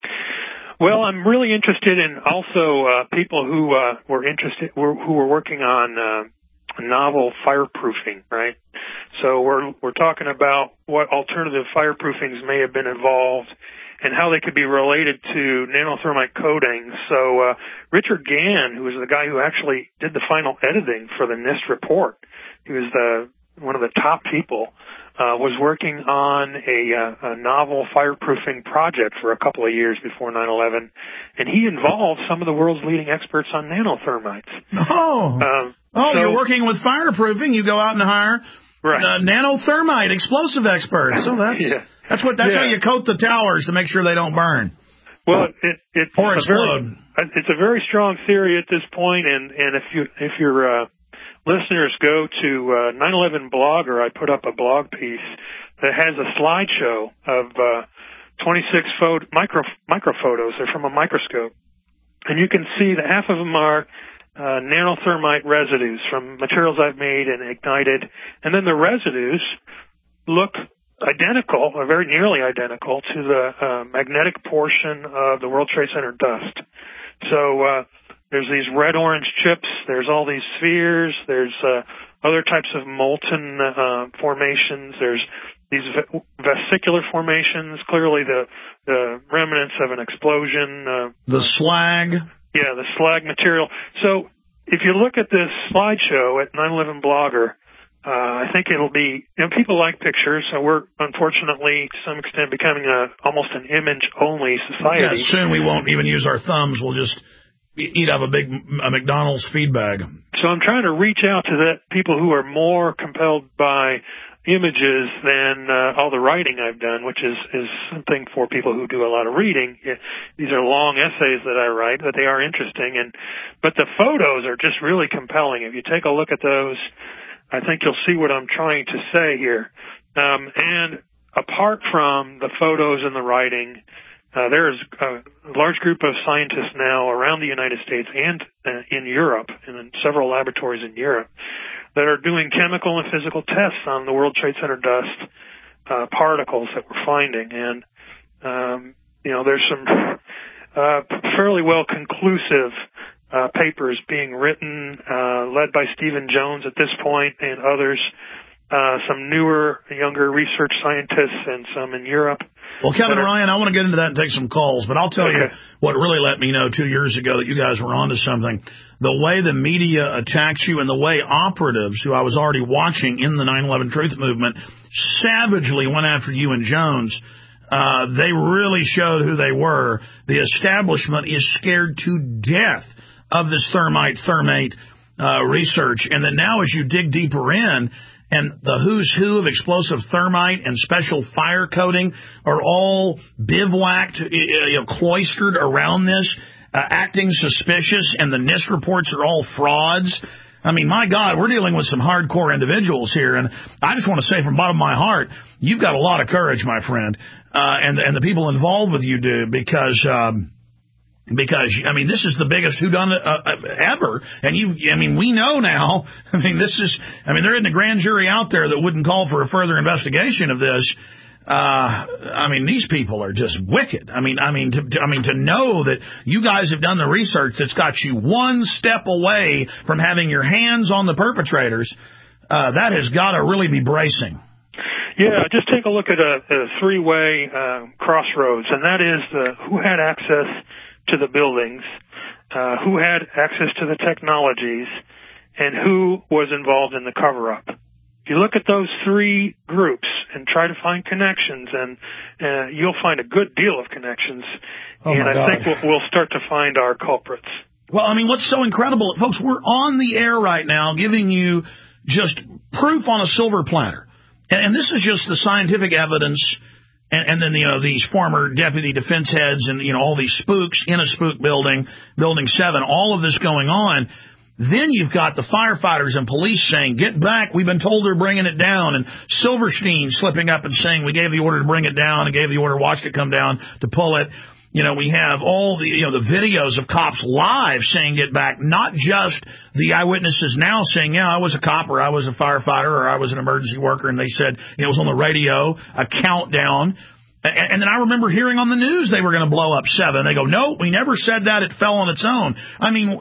Well, I'm really interested in also uh, people who uh, were interested, were, who were working on uh, novel fireproofing, right? So we're we're talking about what alternative fireproofings may have been involved and how they could be related to nanothermite coatings. So uh, Richard Gann, who was the guy who actually did the final editing for the NIST report, he was the one of the top people, uh, was working on a, uh, a novel fireproofing project for a couple of years before nine eleven, and he involved some of the world's leading experts on nanothermites. Oh, um, oh, so, you're working with fireproofing. You go out and hire right. uh, nanothermite explosive experts. So that's yeah. that's what that's yeah. how you coat the towers to make sure they don't burn. Well, it, it, or it's explode. A very, it's a very strong theory at this point, and and if you if you're uh, listeners go to uh, nine eleven Blogger, I put up a blog piece that has a slideshow of uh, twenty-six photo, micro, micro photos. They're from a microscope. And you can see that half of them are uh, nanothermite residues from materials I've made and ignited. And then the residues look identical, or very nearly identical, to the uh, magnetic portion of the World Trade Center dust. So uh, there's these red-orange chips, there's all these spheres, there's uh, other types of molten uh, formations, there's these vesicular formations, clearly the, the remnants of an explosion. Uh, the slag? Yeah, the slag material. So if you look at this slideshow at nine eleven Blogger, uh, I think it'll be, you know, people like pictures, so we're unfortunately to some extent becoming a, almost an image-only society. Yeah, soon we won't even use our thumbs, we'll just eat up a big a McDonald's feed bag. So I'm trying to reach out to the people who are more compelled by images than uh, all the writing I've done, which is, is something for people who do a lot of reading. These are long essays that I write, but they are interesting. And but the photos are just really compelling. If you take a look at those, I think you'll see what I'm trying to say here. Um, and apart from the photos and the writing, uh, there's a large group of scientists now around the United States and uh, in Europe, and in several laboratories in Europe, that are doing chemical and physical tests on the World Trade Center dust uh, particles that we're finding. And, um, you know, there's some uh, fairly well conclusive uh, papers being written, uh, led by Stephen Jones at this point and others, uh, some newer, younger research scientists and some in Europe. Well, Kevin Ryan, I want to get into that and take some calls, but I'll tell okay. you what really let me know two years ago that you guys were onto something. The way the media attacks you and the way operatives, who I was already watching in the nine eleven Truth Movement, savagely went after you and Jones, uh, they really showed who they were. The establishment is scared to death of this thermite, thermate uh, research. And then now as you dig deeper in, and the who's who of explosive thermite and special fire coating are all bivouacked, you know, cloistered around this, uh, acting suspicious, and the NIST reports are all frauds. I mean, my God, we're dealing with some hardcore individuals here, and I just want to say from the bottom of my heart, you've got a lot of courage, my friend, uh, and, and the people involved with you do, because... Um, Because, I mean, this is the biggest whodunit uh, ever. And you, I mean, we know now, I mean, this is, I mean, there isn't a grand jury out there that wouldn't call for a further investigation of this. Uh, I mean, these people are just wicked. I mean, I mean, to, to, I mean, to know that you guys have done the research that's got you one step away from having your hands on the perpetrators, uh, that has got to really be bracing. Yeah, just take a look at a, a three-way uh, crossroads, and that is the, who had access to the buildings, uh, who had access to the technologies, and who was involved in the cover-up. If you look at those three groups and try to find connections, and uh, you'll find a good deal of connections, oh and I God. think we'll, we'll start to find our culprits. Well, I mean, what's so incredible, folks, we're on the air right now giving you just proof on a silver platter. And, and this is just the scientific evidence. And, and then, you know, these former deputy defense heads and, you know, all these spooks in a spook building, Building seven, all of this going on. Then you've got the firefighters and police saying, get back, we've been told they're bringing it down. And Silverstein slipping up and saying, we gave the order to bring it down and gave the order, watched it come down to pull it. You know, we have all the, you know, the videos of cops live saying it back, not just the eyewitnesses now saying, yeah, I was a cop or I was a firefighter or I was an emergency worker, and they said, you know, it was on the radio, a countdown. And, and then I remember hearing on the news they were going to blow up seven. They go, no, we never said that. It fell on its own. I mean,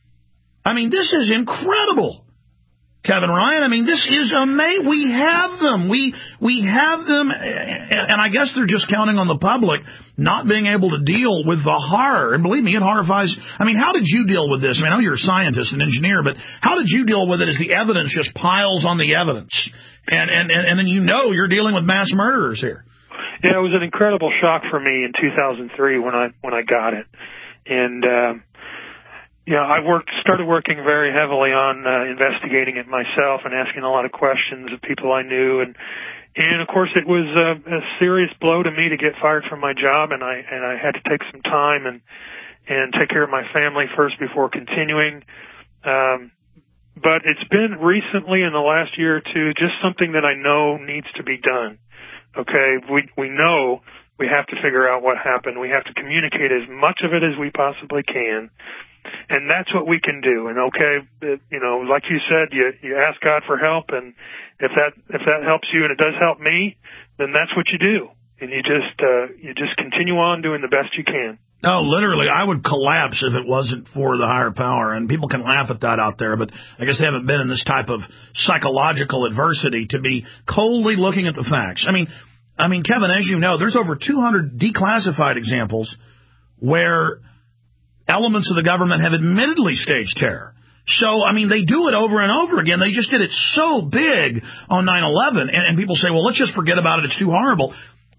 I mean, this is incredible. Kevin Ryan, I mean, this is amazing. We have them. We we have them, and I guess they're just counting on the public not being able to deal with the horror. And believe me, it horrifies. I mean, how did you deal with this? I mean, I know you're a scientist and engineer, but how did you deal with it as the evidence just piles on the evidence? And, and, and, and then you know you're dealing with mass murderers here. Yeah, it was an incredible shock for me in two thousand three when I when I got it. And, uh, you know, I worked, started working very heavily on uh, investigating it myself and asking a lot of questions of people I knew, and and of course it was a, a serious blow to me to get fired from my job, and I and I had to take some time and and take care of my family first before continuing. Um, but it's been recently in the last year or two just something that I know needs to be done. Okay, we we know we have to figure out what happened. We have to communicate as much of it as we possibly can. And that's what we can do. And okay, it, you know, like you said, you you ask God for help, and if that if that helps you and it does help me, then that's what you do. And you just uh, you just continue on doing the best you can. Oh, literally, I would collapse if it wasn't for the higher power. And people can laugh at that out there, but I guess they haven't been in this type of psychological adversity to be coldly looking at the facts. I mean, I mean, Kevin, as you know, there's over two hundred declassified examples where elements of the government have admittedly staged terror. So, I mean, they do it over and over again. They just did it so big on nine eleven, and, and people say, well, let's just forget about it. It's too horrible.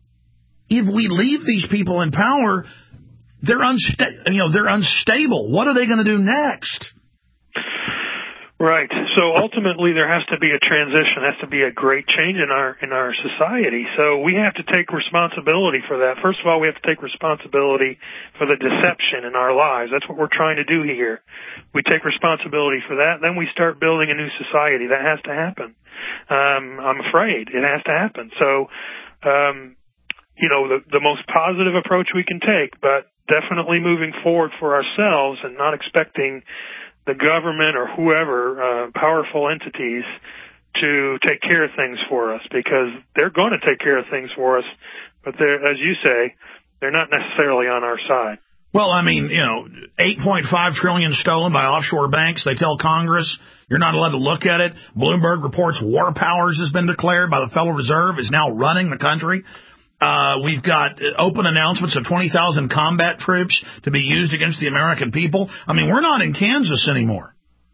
If we leave these people in power, they're unsta- you know, they're unstable. What are they going to do next? Right. So ultimately, there has to be a transition. There has to be a great change in our in our society. So we have to take responsibility for that. First of all, we have to take responsibility for the deception in our lives. That's what we're trying to do here. We take responsibility for that. Then we start building a new society. That has to happen. Um, I'm afraid it has to happen. So, um, you know, the, the most positive approach we can take, but definitely moving forward for ourselves and not expecting the government or whoever, uh, powerful entities, to take care of things for us, because they're going to take care of things for us, but they're, as you say, they're not necessarily on our side. Well, I mean, you know, eight point five trillion dollars stolen by offshore banks. They tell Congress you're not allowed to look at it. Bloomberg reports war powers has been declared by the Federal Reserve, is now running the country. Uh, we've got open announcements of twenty thousand combat troops to be used against the American people. I mean, we're not in Kansas anymore.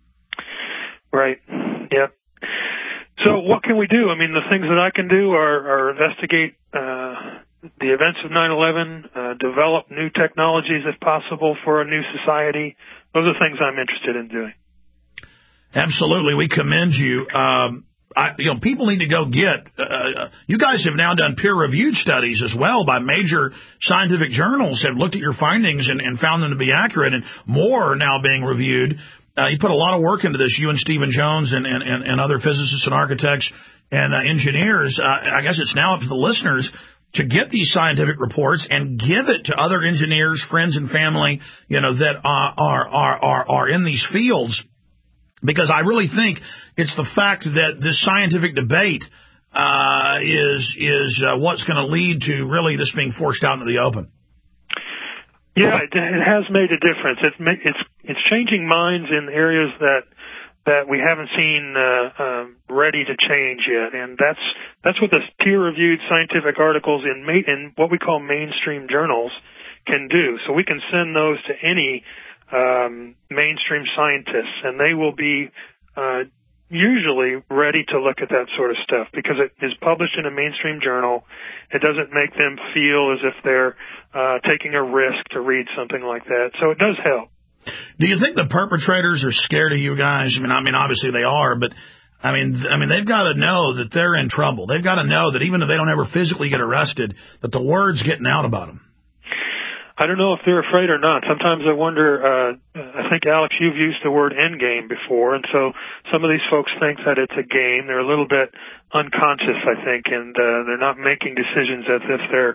Right. Yeah. So what can we do? I mean, the things that I can do are, are investigate uh, the events of nine eleven, uh, develop new technologies if possible for a new society. Those are things I'm interested in doing. Absolutely. We commend you. Um, I, you know, people need to go get, uh, you guys have now done peer-reviewed studies as well by major scientific journals, have looked at your findings and, and found them to be accurate, and more are now being reviewed. Uh, you put a lot of work into this, you and Stephen Jones and, and, and, and other physicists and architects and uh, engineers. Uh, I guess it's now up to the listeners to get these scientific reports and give it to other engineers, friends and family, you know, that are, are, are, are, are in these fields. Because I really think it's the fact that this scientific debate uh, is is uh, what's going to lead to really this being forced out into the open. Yeah, it, it has made a difference. It's it's it's changing minds in areas that that we haven't seen uh, um, ready to change yet, and that's that's what the peer-reviewed scientific articles in ma- in what we call mainstream journals can do. So we can send those to any Um, mainstream scientists, and they will be uh, usually ready to look at that sort of stuff because it is published in a mainstream journal. It doesn't make them feel as if they're uh, taking a risk to read something like that. So it does help. Do you think the perpetrators are scared of you guys? I mean, I mean, obviously they are, but I mean, I mean, they've got to know that they're in trouble. They've got to know that even if they don't ever physically get arrested, that the word's getting out about them. I don't know if they're afraid or not. Sometimes I wonder, uh, I think, Alex, you've used the word endgame before, and so some of these folks think that it's a game. They're a little bit unconscious, I think, and uh, they're not making decisions as if they're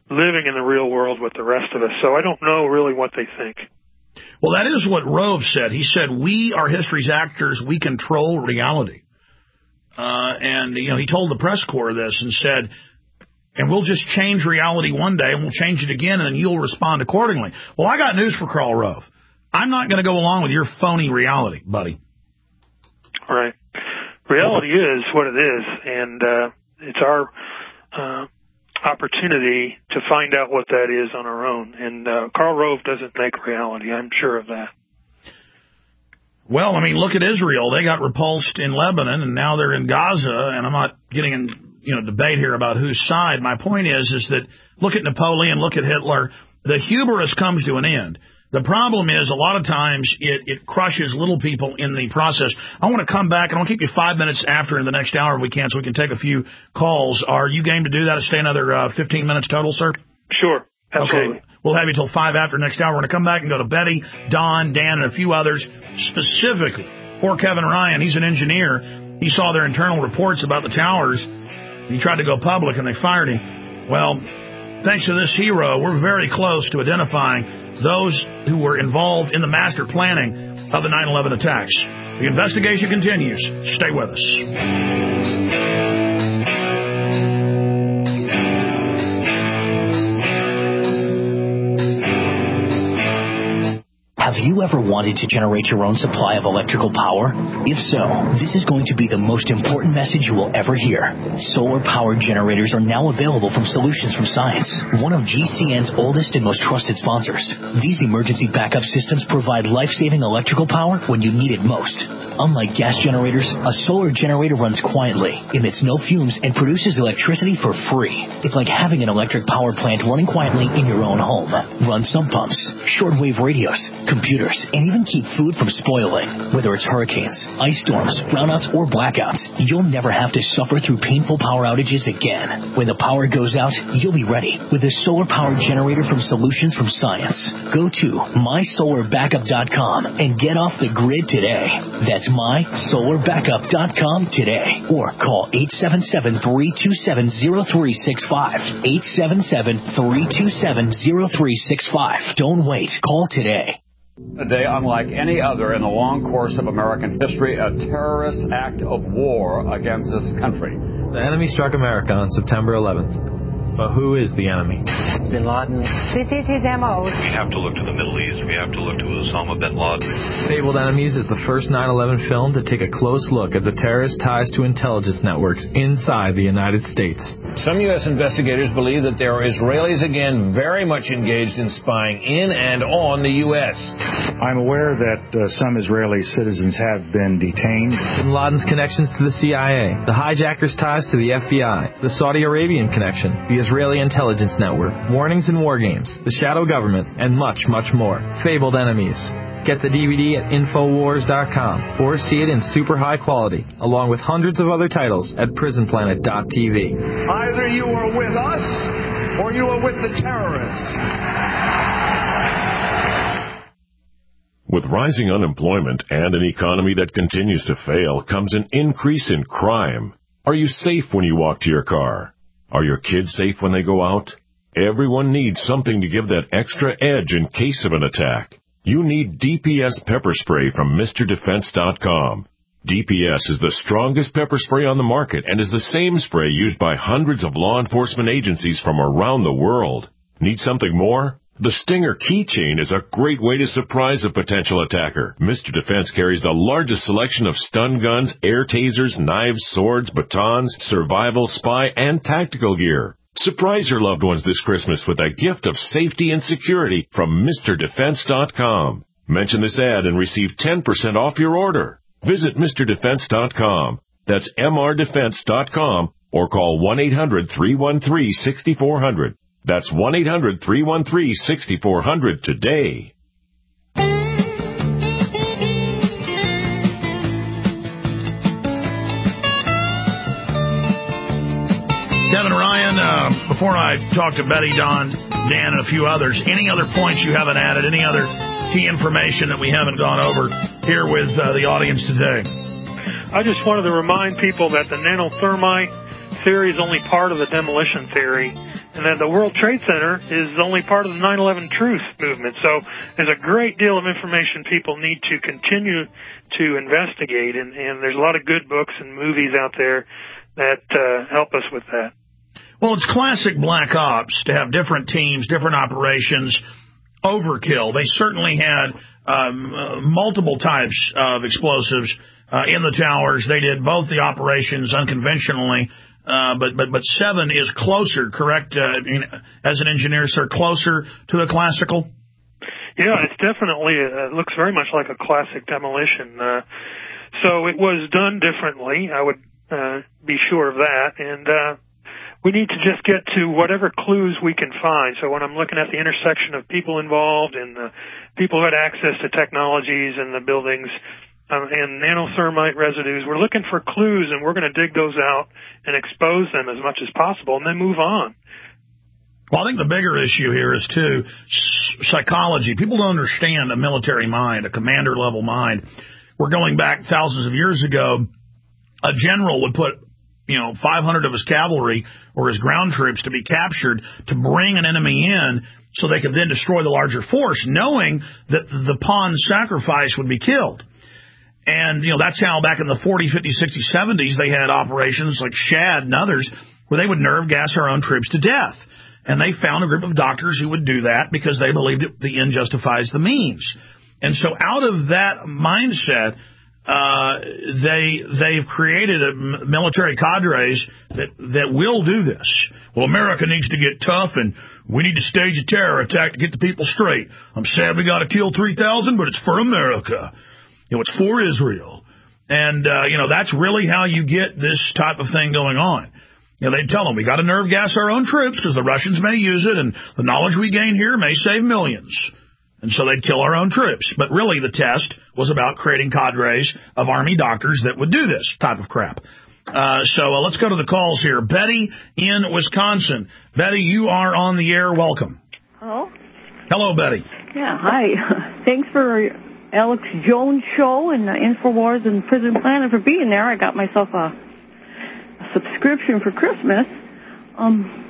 living in the real world with the rest of us. So I don't know really what they think. Well, that is what Rove said. He said, we are history's actors. We control reality. Uh, and, you know, he told the press corps this and said, and we'll just change reality one day and we'll change it again and then you'll respond accordingly. Well, I got news for Karl Rove. I'm not going to go along with your phony reality, buddy. All right. Reality is what it is, and uh, it's our uh, opportunity to find out what that is on our own. And uh, Karl Rove doesn't make reality. I'm sure of that. Well, I mean, look at Israel. They got repulsed in Lebanon, and now they're in Gaza, and I'm not getting in, you know, debate here about whose side. My point is, is that look at Napoleon, look at Hitler. The hubris comes to an end. The problem is a lot of times it, it crushes little people in the process. I want to come back, and I'll keep you five minutes after in the next hour if we can so we can take a few calls. Are you game to do that? To stay another uh, fifteen minutes total, sir? Sure. Absolutely. Okay. We'll have you till five after next hour. We're going to come back and go to Betty, Don, Dan, and a few others. Specifically, poor Kevin Ryan, he's an engineer. He saw their internal reports about the towers. He tried to go public, and they fired him. Well, thanks to this hero, we're very close to identifying those who were involved in the master planning of the nine eleven attacks. The investigation continues. Stay with us. Have you ever wanted to generate your own supply of electrical power? If so, this is going to be the most important message you will ever hear. Solar-powered generators are now available from Solutions from Science, one of G C N's oldest and most trusted sponsors. These emergency backup systems provide life-saving electrical power when you need it most. Unlike gas generators, a solar generator runs quietly, emits no fumes, and produces electricity for free. It's like having an electric power plant running quietly in your own home. Run sump pumps, shortwave radios, computers, and even keep food from spoiling. Whether it's hurricanes, ice storms, brownouts, or blackouts, you'll never have to suffer through painful power outages again. When the power goes out, you'll be ready with a solar-powered generator from Solutions from Science. Go to my solar backup dot com and get off the grid today. That's my solar backup dot com today. Or call eight seven seven, three two seven, zero three six five. eight seven seven, three two seven, zero three six five. Don't wait. Call today. A day unlike any other in the long course of American history, a terrorist act of war against this country. The enemy struck America on September eleventh. But who is the enemy? Bin Laden. This is his M O. We have to look to the Middle East. We have to look to Osama bin Laden. Fabled Enemies is the first nine eleven film to take a close look at the terrorist ties to intelligence networks inside the United States. Some U S investigators believe that there are Israelis again very much engaged in spying in and on the U S. I'm aware that uh, some Israeli citizens have been detained. Bin Laden's connections to the C I A, the hijackers' ties to the F B I, the Saudi Arabian connection, the Israeli intelligence network, warnings in war games, the shadow government, and much, much more. Fabled Enemies. Get the D V D at infowars dot com or see it in super high quality, along with hundreds of other titles at prison planet dot t v. Either you are with us or you are with the terrorists. With rising unemployment and an economy that continues to fail comes an increase in crime. Are you safe when you walk to your car? Are your kids safe when they go out? Everyone needs something to give that extra edge in case of an attack. You need D P S pepper spray from Mister Defense dot com. D P S is the strongest pepper spray on the market and is the same spray used by hundreds of law enforcement agencies from around the world. Need something more? The Stinger keychain is a great way to surprise a potential attacker. Mister Defense carries the largest selection of stun guns, air tasers, knives, swords, batons, survival, spy, and tactical gear. Surprise your loved ones this Christmas with a gift of safety and security from Mister Defense dot com. Mention this ad and receive ten percent off your order. Visit Mister Defense dot com. That's M R Defense dot com or call one eight hundred, three one three, six four zero zero. That's one eight hundred, three one three, six four zero zero today. Kevin Ryan, uh, before I talk to Betty, Don, Dan, and a few others, any other points you haven't added, any other key information that we haven't gone over here with uh, the audience today? I just wanted to remind people that the nanothermite theory is only part of the demolition theory, And then the World Trade Center is only part of the nine eleven Truth movement. So there's a great deal of information people need to continue to investigate, and, and there's a lot of good books and movies out there that uh, help us with that. Well, it's classic black ops to have different teams, different operations, overkill. They certainly had um, uh, multiple types of explosives uh, in the towers. They did both the operations unconventionally, uh, but, but, but seven is closer, correct, uh, as an engineer, sir, closer to the classical? Yeah, it's definitely, uh, it looks very much like a classic demolition. Uh, so it was done differently, I would uh, be sure of that, and uh, we need to just get to whatever clues we can find. So when I'm looking at the intersection of people involved and the people who had access to technologies and the buildings um, and nanothermite residues, we're looking for clues, and we're going to dig those out and expose them as much as possible and then move on. Well, I think the bigger issue here is, too, psychology. People don't understand a military mind, a commander-level mind. We're going back thousands of years ago. A general would put, you know, five hundred of his cavalry or his ground troops to be captured to bring an enemy in so they could then destroy the larger force, knowing that the pawn sacrifice would be killed. And, you know, that's how back in the forties, fifties, sixties, seventies, they had operations like Shad and others where they would nerve gas our own troops to death. And they found a group of doctors who would do that because they believed it, the end justifies the means. And so out of that mindset, uh, they, they've created a military cadres that, that will do this. Well, America needs to get tough, and we need to stage a terror attack to get the people straight. I'm sad we got to kill three thousand, but it's for America. You know, it's for Israel. And, uh, you know, that's really how you get this type of thing going on. You know, they'd tell them, we got to nerve gas our own troops because the Russians may use it, and the knowledge we gain here may save millions. And so they'd kill our own troops. But really the test was about creating cadres of Army doctors that would do this type of crap. Uh, so uh, let's go to the calls here. Betty in Wisconsin. Betty, you are on the air. Welcome. Hello. Hello, Betty. Yeah, hi. Thanks for Alex Jones show and uh, InfoWars and Prison Planet for being there. I got myself a, a subscription for Christmas. Um,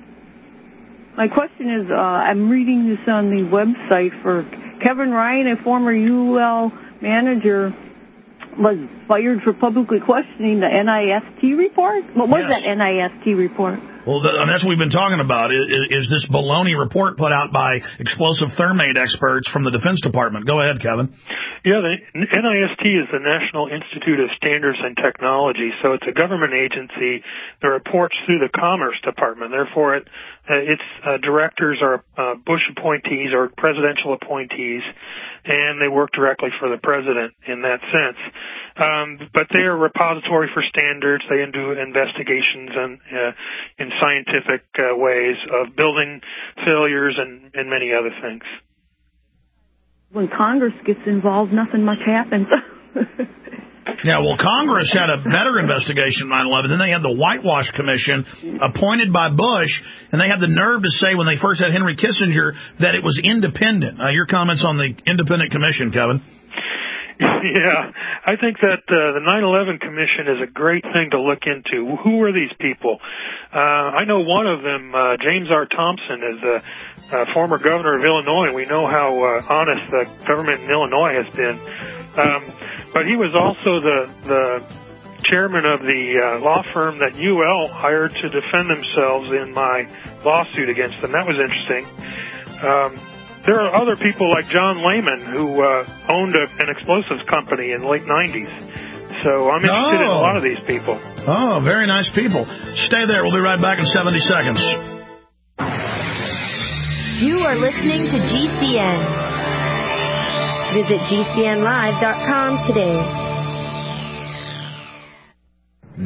my question is, uh, I'm reading this on the website for Kevin Ryan, a former U L manager, was fired for publicly questioning the N I S T report. What was yes. that N I S T report? Well, the, and that's what we've been talking about, is, is this baloney report put out by explosive thermate experts from the Defense Department. Go ahead, Kevin. Yeah, the N I S T is the National Institute of Standards and Technology, so it's a government agency that reports through the Commerce Department. Therefore, it, uh, its uh, directors are uh, Bush appointees or presidential appointees, and they work directly for the president in that sense. Um, but they are a repository for standards. They do investigations and uh, in scientific uh, ways of building failures and, and many other things. When Congress gets involved, nothing much happens. Yeah, well, Congress had a better investigation of nine eleven. Then they had the Whitewash Commission appointed by Bush, and they had the nerve to say when they first had Henry Kissinger that it was independent. Uh, your comments on the independent commission, Kevin? Yeah, I think that uh, the nine eleven Commission is a great thing to look into. Who are these people? Uh, I know one of them, uh, James R. Thompson, is a, a former governor of Illinois. We know how uh, honest the government in Illinois has been. Um, but he was also the, the chairman of the uh, law firm that U L hired to defend themselves in my lawsuit against them. That was interesting. Um, There are other people like John Lehman who uh, owned a, an explosives company in the late nineties. So I'm interested oh. in a lot of these people. Oh, very nice people. Stay there. We'll be right back in seventy seconds. You are listening to G C N. Visit G C N live dot com today.